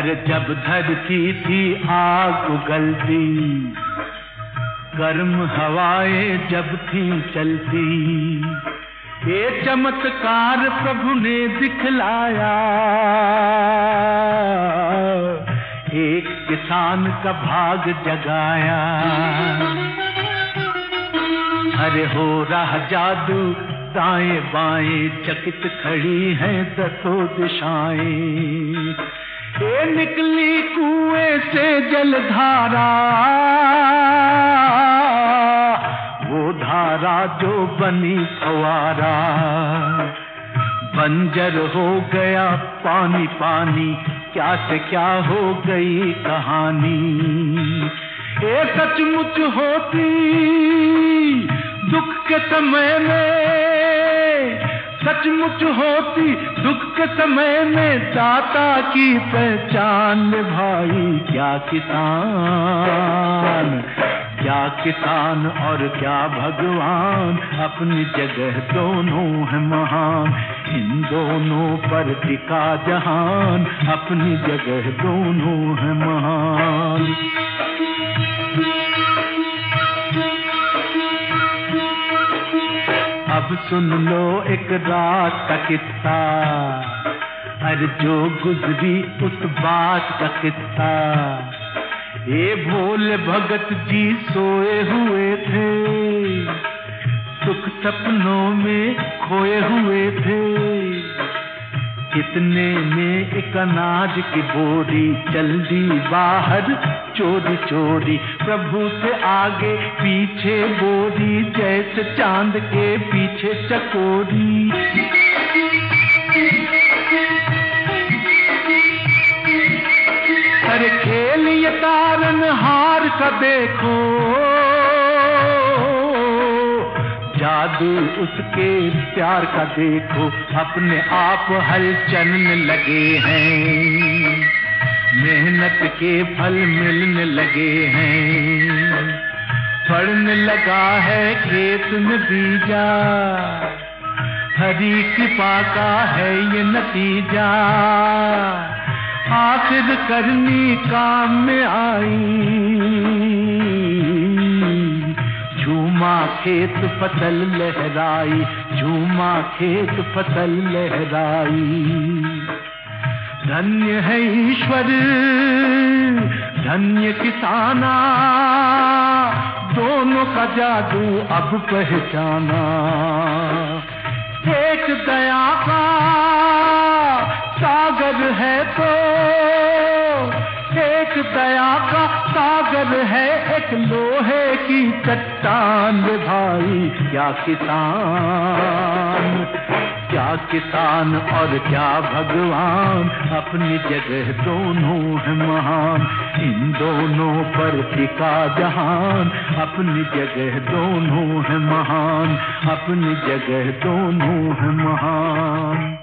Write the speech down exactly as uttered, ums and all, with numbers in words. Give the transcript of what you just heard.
अरे जब धरती थी आग उगलती, गर्म हवाएं जब थी चलती, ये चमत्कार प्रभु ने दिखलाया। एक किसान का भाग जगाया। अरे हो रहा जादू दाएं बाएं, चकित खड़ी हैं दसों दिशाएं। ये निकली कुएं से जलधारा, वो धारा जो बनी फवारा। बंजर हो गया पानी पानी, क्या से क्या हो गई कहानी। ये सचमुच होती दुख के समय में, सचमुच होती दुख के समय में दाता की पहचान भाई। क्या किसान, क्या किसान और क्या भगवान, अपनी जगह दोनों है महान। इन दोनों पर टिका जहान, अपनी जगह दोनों है महान। अब सुन लो एक रात का किस्सा, अरे जो गुजरी उस बात का किस्सा। ये भोले भगत जी सोए हुए थे, सुख सपनों में खोए हुए थे। इतने में एक अनाज की बोरी चल दी बाहर चोरी चोरी। प्रभु से आगे पीछे बोरी, जैसे चांद के पीछे चकोरी। अरे खेल ये तारन हार का देखो, जादू उसके प्यार का देखो। अपने आप हल चलने लगे हैं, मेहनत के फल मिलने लगे हैं। पड़ने लगा है खेत में बीजा, हरी कृपा का है ये नतीजा। आखिर करनी काम में आई, झूमा खेत फसल लहराई, झूमा खेत फसल लहराई। धन्य है ईश्वर, धन्य किसाना, दोनों का जादू अब पहचाना। एक दया का सागर है तो, एक दया का सागर है, एक लोहे की चट्टान भाई। क्या किसान, क्या किसान और क्या भगवान, अपनी जगह दोनों है महान। इन दोनों पर टिका जहान, अपनी जगह दोनों है महान, अपनी जगह दोनों है महान।